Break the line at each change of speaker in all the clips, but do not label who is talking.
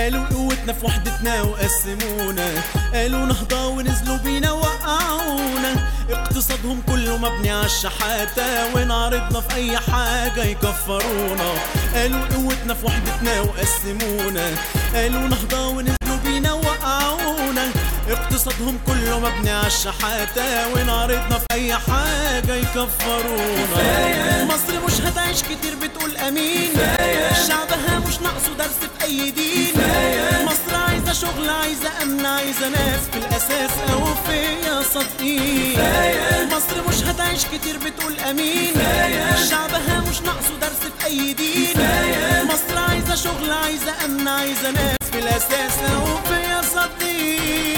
قالوا قوتنا في وحدتنا وقسمونا، قالوا نهضة ونزلوا بينا وقعونا. اقتصادهم كله مبني عالشحاتة، ونعرضنا في اي حاجة يكفرونا. قالوا قوتنا في وحدتنا وقسمونا، قالوا نهضة ونزلوا بينا وقعونا. اقتصادهم كله مبني عالشحاتة، ونعرضنا في اي حاجة يكفرونا. مصر مش هتعيش كتير بتقول امين، شعبها مش ناقصه درس في اي دين. مصر عايزة شغل، عايزة امن، عايزة ناس في الاساس اوفياء صادقين. مصر مش هتعيش كتير بتقول امين، شعبها مش ناقصه درس في اي دين. مصر عايزة شغل، عايزة امن، عايزة ناس في الاساس اوفياء صادقين.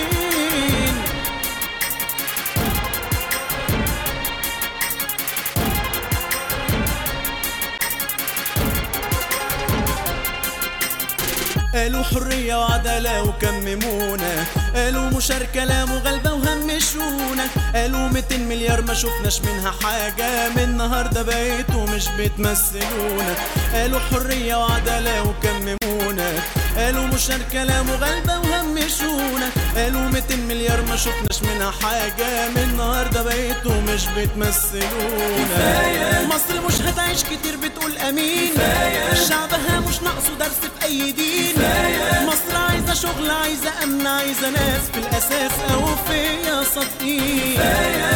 قالوا حرية وعدالة وكممونا، قالوا مشاركة لا مغالبة وهمشونا. قالوا 200 مليار ما شفناش منها حاجة، من النهاردة بقيتوا مش بتمثلونا. قالوا حرية وعدالة وكممونا، قالوا مشاركة لا مغالبة وهمشونا. قالوا 200 مليار ما شفناش منها حاجة، من النهاردة بقيتوا مش بتمثلونا. مصر مش هتعيش كتير بتقول امين، شعبها مش ناقصه درس في اي دين. مصر عايزة شغل، عايزة امن، عايزة ناس في الاساس اوفياء صادقين.